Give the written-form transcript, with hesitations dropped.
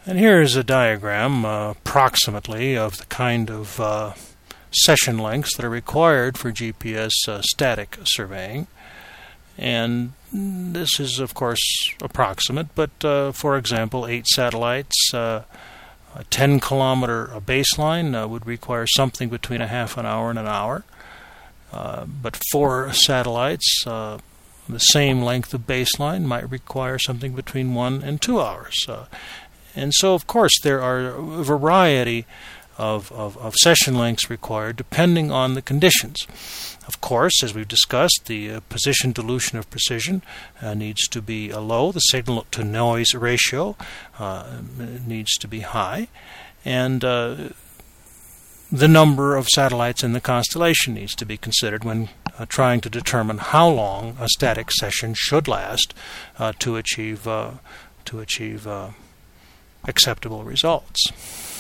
And here is a diagram approximately of the kind of session lengths that are required for GPS static surveying. And this is, of course, approximate, but for example, 8 satellites, a 10-kilometer baseline would require something between a half an hour and an hour. But 4 satellites, the same length of baseline, might require something between 1 and 2 hours. And so, of course, there are a variety of session lengths required depending on the conditions. Of course, as we've discussed, the position dilution of precision needs to be low. The signal-to-noise ratio needs to be high. And the number of satellites in the constellation needs to be considered when trying to determine how long a static session should last to achieve acceptable results.